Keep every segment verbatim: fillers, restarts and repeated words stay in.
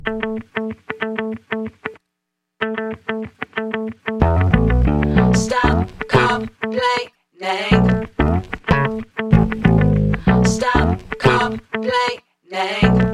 Stop complaining. Stop complaining.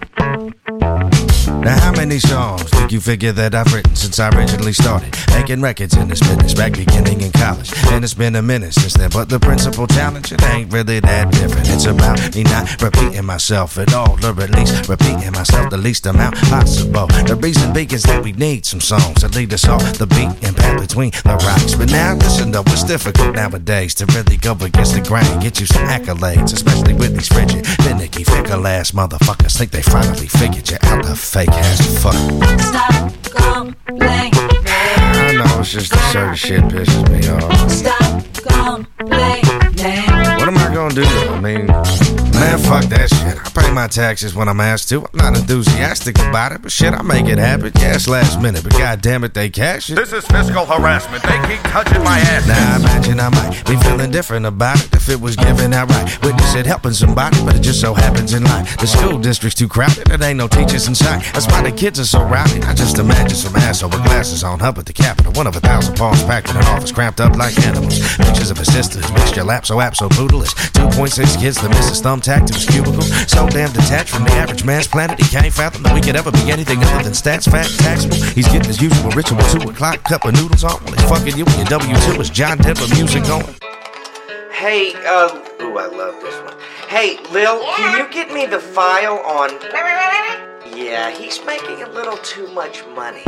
Now how many songs think you figure that I've written since I originally started making records in this business back beginning in college? And it's been a minute since then, but the principal challenge, it ain't really that different. It's about me not repeating myself at all, or at least repeating myself the least amount possible. The reason being is that we need some songs that lead us off the beat and path between the rocks. But now listen though, it's difficult nowadays to really go against the grain, get you some accolades, especially with these frigid, finicky, fickle ass motherfuckers think they finally figured you out the fake ass fuck. Stop complaining. I know it's just the certain shit pisses me off. Stop complaining. What am I gonna do though? I mean, man, fuck that shit. I pay my taxes when I'm asked to. I'm not enthusiastic about it, but shit, I make it happen. Yeah, it's last minute, but goddamn it, they cash it. This is fiscal harassment. They keep touching my ass. Now I imagine I might be feeling different about it if it was given outright. Witness it helping somebody, but it just so happens in life the school district's too crowded. There ain't no teachers in sight. That's why the kids are so rowdy. I just imagine some asshole with glasses on up at the Capitol. One of a thousand palms packed in an office, cramped up like animals. Pictures of his sisters, mixed your lap so app so poodleish. two point six kids, the missus thumbtacked to his cubicle. So damn detached from the average man's planet, he can't fathom that we could ever be anything other than stats, fat, taxable. He's getting his usual ritual, two o'clock, cup of noodles on while he's fucking you and your W two is John Denver music on. Hey, uh, ooh, I love this one. Hey, Lil, can you get me the file on... Yeah, he's making a little too much money.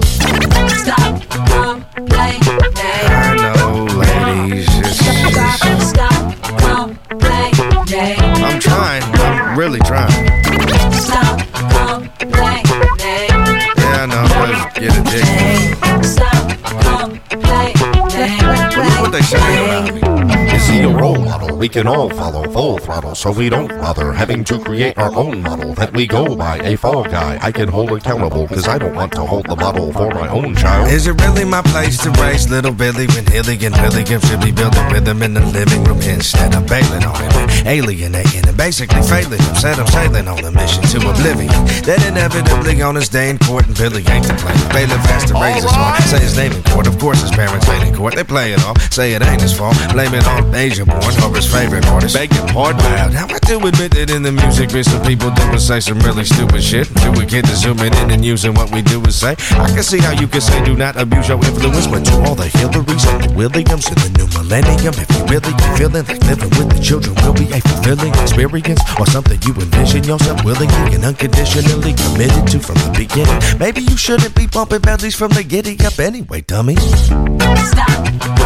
Stop complaining. I know, ladies, it's, it's, Stop complaining. I'm trying, I'm really trying. Stop complaining. Yeah, I know, let's get a dick. Stop complaining. But look what they say about me. Is he a role model we can all follow full throttle, so we don't bother having to create our own model that we go by? A fall guy I can hold accountable, cause I don't want to hold the model for my own child. Is it really my place to raise little Billy when Hilly and Pilligan should be building rhythm in the living room instead of bailing on him and alienating and basically failing him? Said I'm sailing on a mission to oblivion. Then inevitably on his day in court and Billy ain't to blame. Bailiff has to raise his horn, say his name in court. Of course his parents ain't in court. They play it off, say it ain't his fault, blame it on Asia born or his favorite artist. Begging pardon. Wow, now I do admit that in the music biz some people do and say some really stupid shit. Do we get to zooming in and using what we do and say? I can see how you can say do not abuse your influence, but to all the Hillarys and the Williams in the new millennium, if you really be feeling like living with the children will be a fulfilling experience or something you envision yourself willingly and unconditionally committed to from the beginning, maybe you shouldn't be bumping bellies from the giddy up anyway, dummies. Stop